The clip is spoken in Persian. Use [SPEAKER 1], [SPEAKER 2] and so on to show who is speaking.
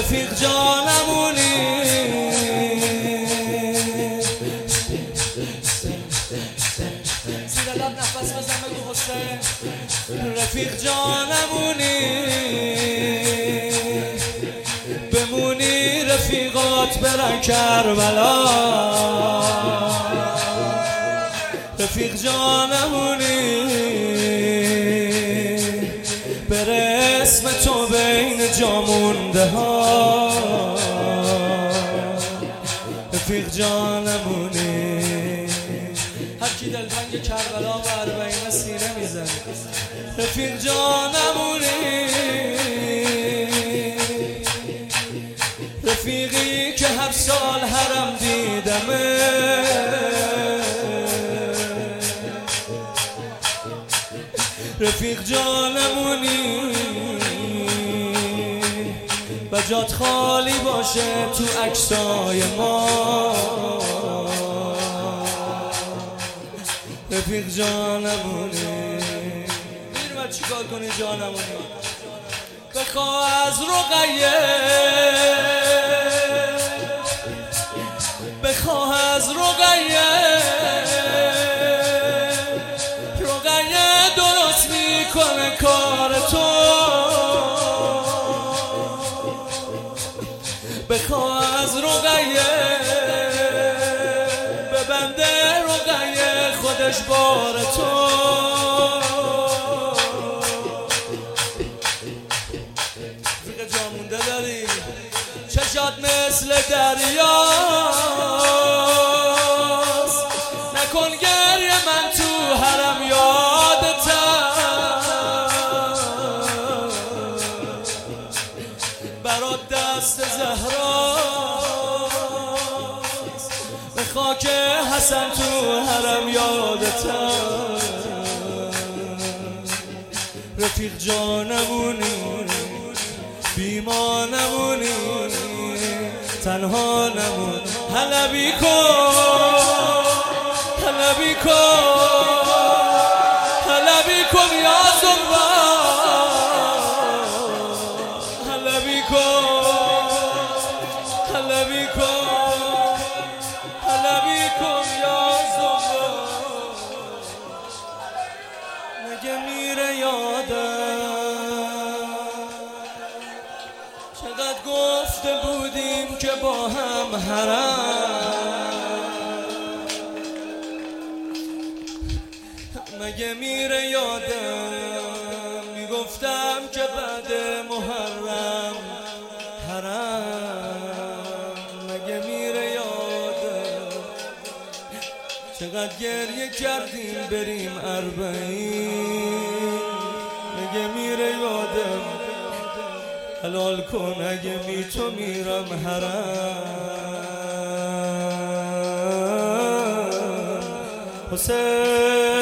[SPEAKER 1] رفیق جانمونی زیر لب نفس بزن بگو حسین رفیق جانمونی بمونی رفیقات برن کربلا رفیق جانمونی بره اسم تو بین جامونده ها رفیق جانمونی هر کی دلتنگ کربلا و اربعین سینه میزنه رفیق جانمونی رفیقی که هر سال حرم دیدمه رفیق جانمونی و جات خالی باشه تو عکسای ما رفیق جانمونی میرم چیکار کنی جانمونی بخوا از رقیه بخوا از رقیه درست میکنه کار تو بخوا از رقیه ببنده رقیه خودش بار تو فیق جامونده داری چشات مثل دریاست نکن گریه من تو حرم یادتم برات دست زهراست به خاک حسن تو حرم یادتم رفیق جانمونی بیما نمونی تنها نمون حلبی کن حلبی کن حلبی کن یا زنبان حلبی کن حلبی کن حلبی کن یا زنبان مگه میره یادم چقدر گفته بودیم که با هم حرم مگه میره یادم میگفتم که بعد محرم حرم مگه میره یادم چقدر گریه کردیم بریم اربعین مگه میره یادم حلال کن اگه بی تو میرم حرم حسین